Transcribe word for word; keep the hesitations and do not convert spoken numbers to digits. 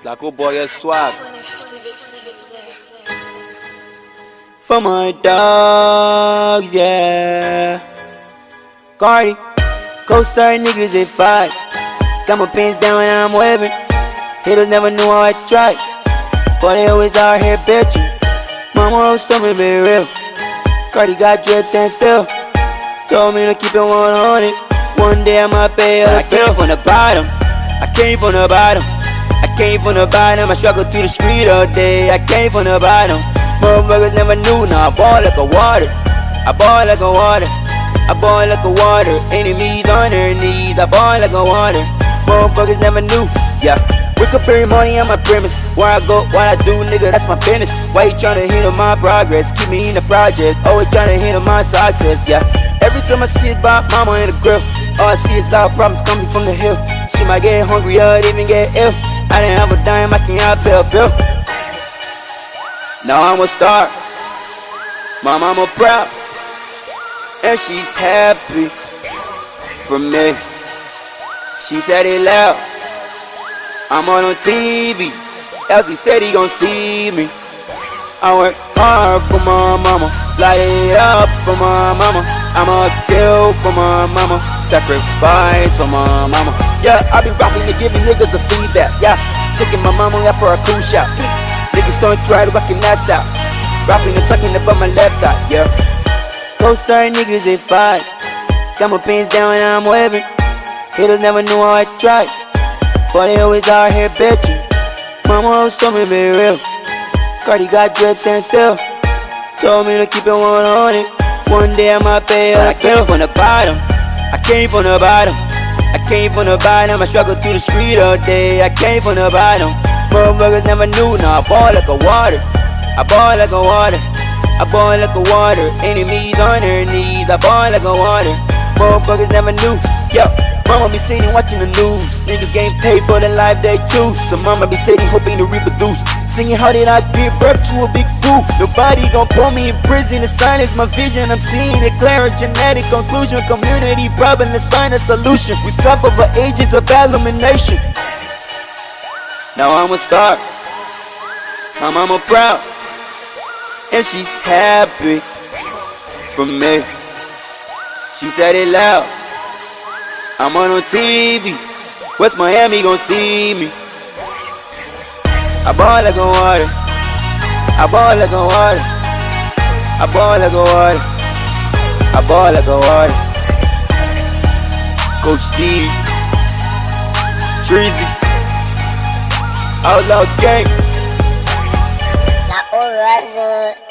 Taco Boy is swag. For my dogs, yeah. Cardi, co-star niggas at five. Got my pants down and I'm waving. Haters never knew how I tried, but they always out here bitching. Mama always told me be real. Cardi got drip, stand still. Told me to keep it one hundred. One day I might pay her. I came from the bottom. I came from the bottom. I came from the bottom. I struggled through the street all day. I came from the bottom. Motherfuckers never knew. Now I ball like a water. I ball like a water. I ball like a water. Enemies on their knees. I ball like a water. Motherfuckers never knew. Yeah. Wake up every morning on my premise. Where I go, what I do, nigga, that's my business. Why you tryna hinder my progress? Keep me in the project. Always tryna hinder my success, yeah. Every time I see it by mama in the grill, all I see is loud problems coming from the hill. She might get hungry or even get ill. I didn't have a dime, I can't pay a bill. Now I'm a star. My mama proud, and she's happy for me. She said it loud. I'm on on T V, Elsie said he gon' see me. I work hard for my mama, light it up for my mama. I'ma kill for my mama, sacrifice for my mama. Yeah, I be rocking and giving niggas a feedback. Yeah, taking my mama out for a cool shot. Niggas don't try to rockin' that style. Rapping and tucking above my left eye. Yeah, co-star niggas at five. Got my pants down and I'm waving. Haters never knew how I tried, but they always out here bitching. Mama always told me be real. Cardi got drip, stand still. Told me to keep it one hundred. One day I might pay her. I came from the bottom. I came from the bottom. I came from the bottom. I struggled through the street all day. I came from the bottom. Motherfuckers never knew. Now I ball like a water. I ball like a water. I ball like a water. Enemies on their knees. I ball like a water. Motherfuckers never knew. Yo. Mama be sitting watching the news. Niggas getting paid for the life they choose. So mama be sitting hoping to reproduce. Singing how did I give birth to a big fool? Nobody gon' put me in prison. The sign is my vision. I'm seeing it clear. A genetic conclusion. Community problem. Let's find a solution. We suffer for ages of elimination. Now I'm a star. My mama proud, and she's happy for me. She said it loud. I'm on on T V, West Miami gon' see me. I ball like a water. I ball like a water. I ball like a water. I ball like a water. Coach Steve, Treasy, Outlaw Gang. La Orazo.